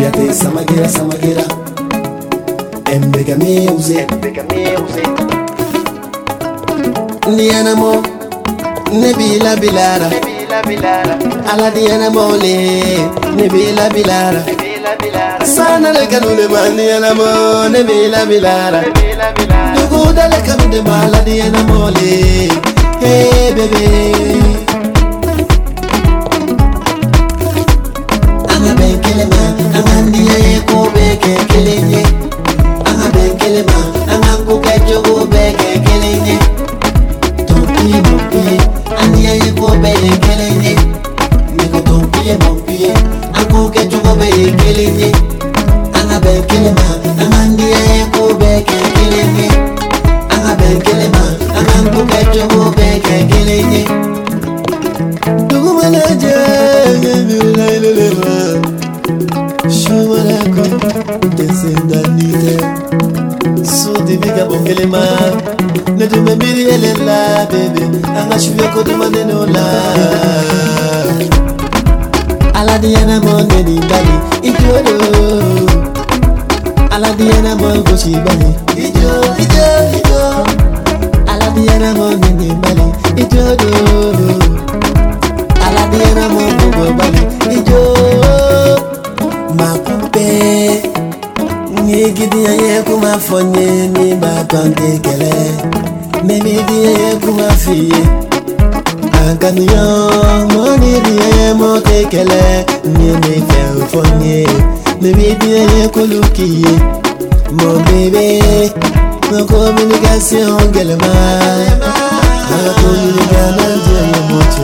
te samagira samagira embega music Diana mo nebila bilara ala Diana mole nebila bilara sana le kanule man Diana mo nebila bilara dugu dale kamde mala Diana mole hey baby anga benkele ma anga ndiye ko beke kelenye anga benkele ma anga ko kejo beke kelenye Mopi, ania ye ko be kelenye, me ko tompi mopi, anko ke chuko be kelenye, anga be kelema, anga ndia ye ko be kelenye, anga be kelema, anga anko ke chuko be kelenye. Dugu manaje, me lailelema, shumara ko desendalite, so diviga bongelema. Ne tu me miri elela baby anga shuvya ko demande no la ala Diana mo ne ni bali ijodo ala Diana mo go shi bali ijo ala Diana mo ne ni bali ijodo ala Diana mo go bali ijo makupe ngigidi ye kuma fonye ni ba pante kele Memi diye kuma fiye Ankaniyo Moni diye mo tekele Nye me fe ufonye Memi diye kulukiye Mon bébé Mon communication gelema Ma communication diye moche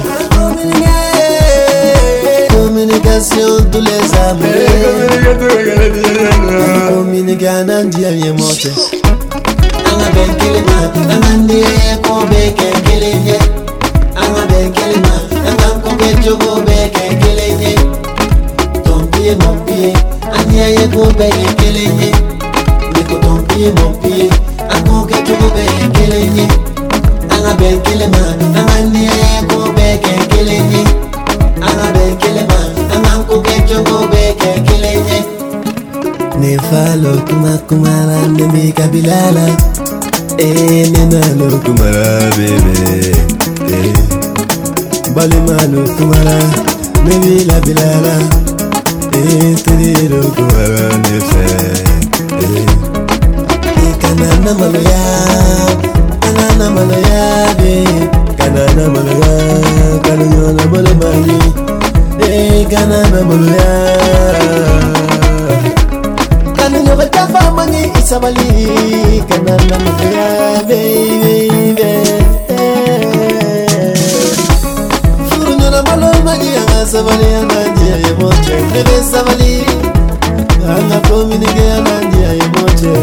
Communication tous les amours Communication diye moche Anga benkele ma, anga ndiye ko beke kelenye. Anga benkele ma, anga ko kejo ko beke kelenye. Tompiye mompiye, ania ye ko beke kelenye. Niko tompiye mompiye, anko kejo ko beke kelenye. Anga benkele ma, anga ndiye ko beke kelenye. Anga benkele ma, anga ko kejo ko beke kelenye. Nefalo kumara ndemi kabilala nena lo kumara bebe balima lo kumara nebi la bilala tiri lo kumara nefe kanana maloya be kanana maloya kanana maloya kanana maloya Kanyo batafa mani isabali kanana maloya baby Furunyo na malo mani anga sabali anga njia ye moche Nebe sabali anga communique anga njia ye moche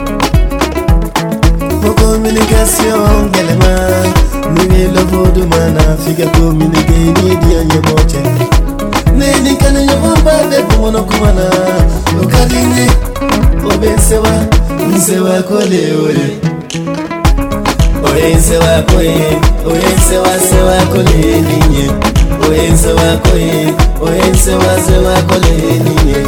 Mo communication gelema Nime lovo du mana figa communique ni dia ye moche Neni kanyo bamba de kumono kumana Okadini Obensewa, nsewa kole ole Oyensewa koye, oyensewa sewa kole ninye Oyensewa koye, oyensewa sewa kole ninye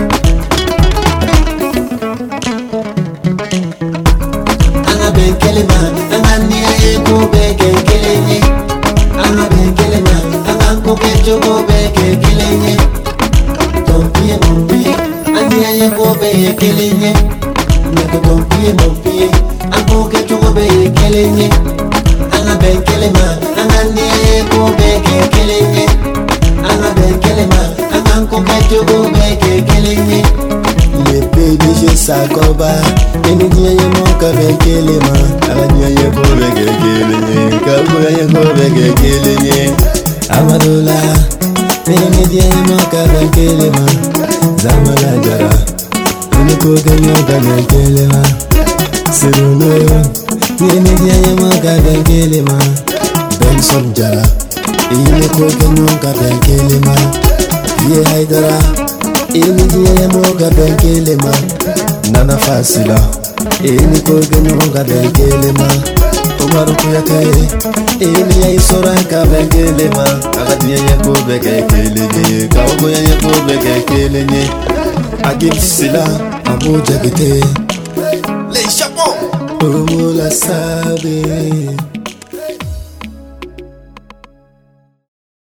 Anga benkele ma, anga niya ye ko beke kelenye Anga benkele ma, anga ko kejo ko beke kelenye Tompiye mompiye Ania ye ko be kelenye Nako tompiye Anko ke chuko be kelenye Anga ben kelema Anga nia ye ko be kelenye Anga ben kelema Anga anko ke chuko be kelenye Le PDG sakoba Eni dia ye mo ka ben kelema Anga nia ye ko be kelenye Kabu ye ko be kelenye Amadola Eni dia ye mo ka ben kelema Zamala jara Nini ko ganyo ka kelema Siruno Nini dia ye mo ka kelema Benson jara Nini ko ganyo ka kelema Ye haidara Nini dia ye mo ka kelema Nana fasila Nini ko ganyo ka kelema Umaru kuyakaye Nini ya isora ka kelema Aga dia ye ko be kelenye Kawo ya ye ko be kelenye Agim Sila, Amo Jagete. Les chapeaux. Omo la sabe.